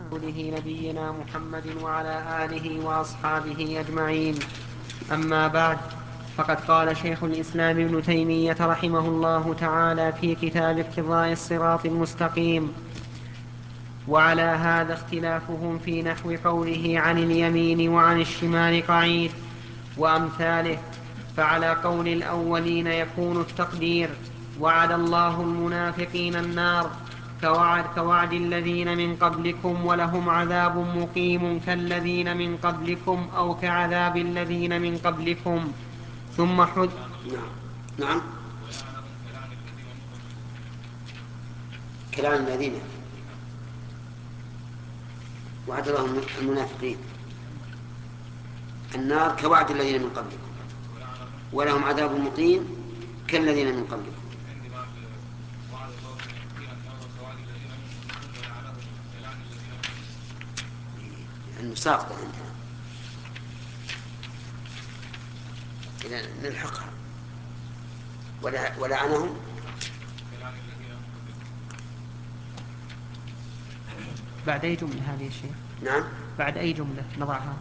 رسوله نبينا محمد وعلى آله وأصحابه أجمعين. أما بعد، فقد قال شيخ الإسلام ابن تيمية رحمه الله تعالى في كتاب اقتضاء الصراط المستقيم: وعلى هذا اختلافهم في نحو قوله عن اليمين وعن الشمال قعيد وأمثاله. فعلى قول الأولين يكون التقدير: وعد الله المنافقين النار كوعد الذين من قبلكم ولهم عذاب مقيم كالذين من قبلكم أو كعذاب الذين من قبلكم. ثم نعم. كلام الذين وعد الله المنافقين النار كوعد الذين من قبلكم ولهم عذاب مقيم كالذين من قبلكم. المساقطة عندنا إذا نلحقها. ولعنهم بعد أي جملة هذه الشيء؟ نعم، بعد أي جملة نضعها؟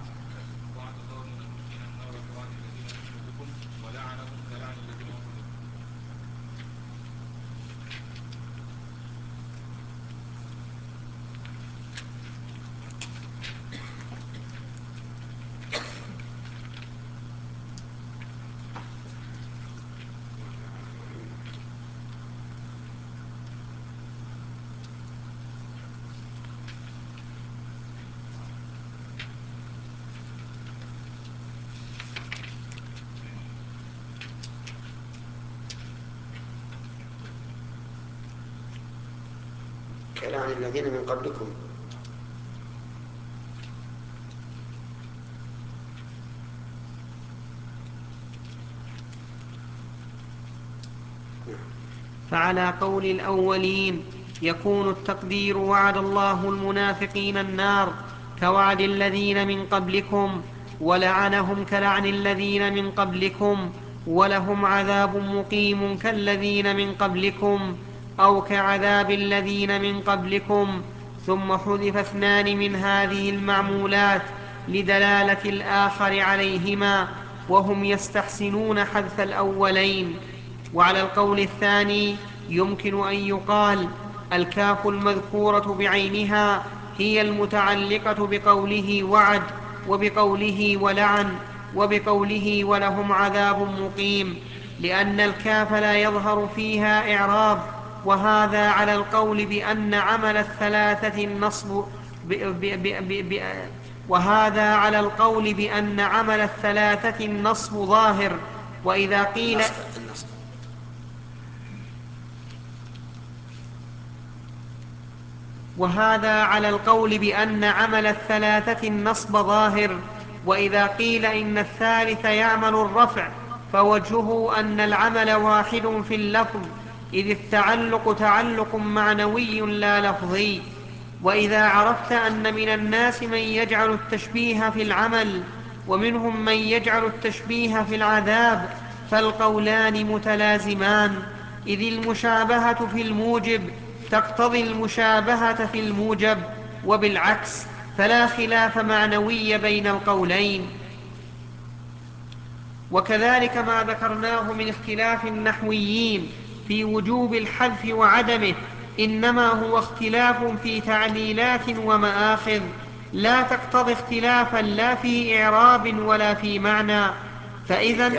كلام الذين من قبلكم. فعلى قول الأولين يكون التقدير: وعد الله المنافقين النار كوعد الذين من قبلكم ولعنهم كلعن الذين من قبلكم ولهم عذاب مقيم كالذين من قبلكم أو كعذاب الذين من قبلكم. ثم حذف اثنان من هذه المعمولات لدلالة الآخر عليهما، وهم يستحسنون حذف الأولين. وعلى القول الثاني يمكن أن يقال: الكاف المذكورة بعينها هي المتعلقة بقوله وعد وبقوله ولعن وبقوله ولهم عذاب مقيم، لأن الكاف لا يظهر فيها إعراب. وهذا على القول بأن عمل الثلاثة النصب وهذا على القول بأن عمل الثلاثة النصب ظاهر. وإذا قيل وهذا على القول بأن عمل الثلاثة النصب ظاهر. وإذا قيل إن الثالث يعمل الرفع فوجهه أن العمل واحد في اللفظ، إذ التعلق تعلق معنوي لا لفظي. وإذا عرفت أن من الناس من يجعل التشبيه في العمل ومنهم من يجعل التشبيه في العذاب، فالقولان متلازمان، إذ المشابهة في الموجب تقتضي المشابهة في الموجب، وبالعكس، فلا خلاف معنوي بين القولين. وكذلك ما ذكرناه من اختلاف النحويين في وجوب الحذف وعدمه إنما هو اختلاف في تعليلات ومآخذ، لا تقتضي اختلافا لا في إعراب ولا في معنى. فإذا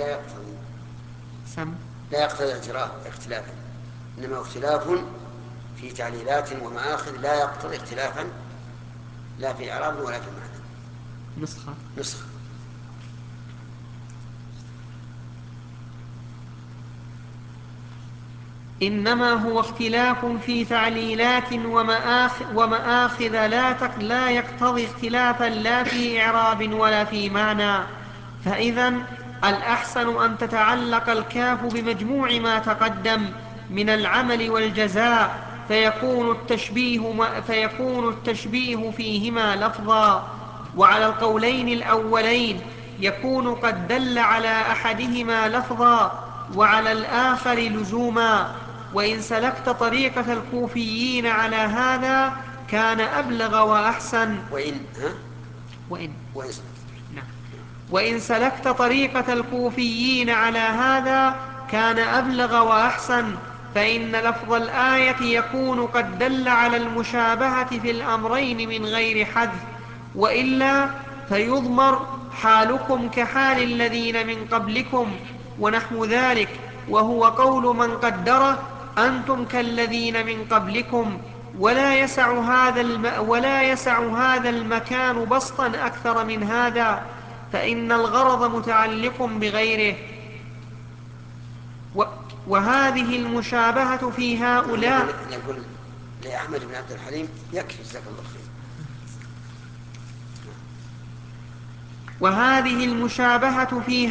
لا يقتضي اختلافا، إنما اختلاف في تعليلات ومآخذ لا يقتضي اختلافا لا في إعراب ولا في معنى. نسخة. إنما هو اختلاف في تعليلات ومآخذ لا يقتضي اختلافا لا في إعراب ولا في معنى. فإذا الأحسن أن تتعلق الكاف بمجموع ما تقدم من العمل والجزاء، فيكون التشبيه فيهما لفظا. وعلى القولين الأولين يكون قد دل على أحدهما لفظا وعلى الآخر لزوما. وإن سلكت طريقة الكوفيين على هذا كان أبلغ وأحسن. وإن نعم. وإن سلكت طريقة الكوفيين على هذا كان أبلغ وأحسن، فإن لفظ الآية يكون قد دل على المشابهة في الأمرين من غير حذف، وإلا فيضمر حالكم كحال الذين من قبلكم ونحو ذلك، وهو قول من قدره أنتم كالذين من قبلكم، ولا يسع هذا المكان بسطا أكثر من هذا، فإن الغرض متعلق بغيره. وهذه المشابهة في هؤلاء. نقول لأحمد بن عبد الحليم يكفي، جزاك الله خير. وهذه المشابهة في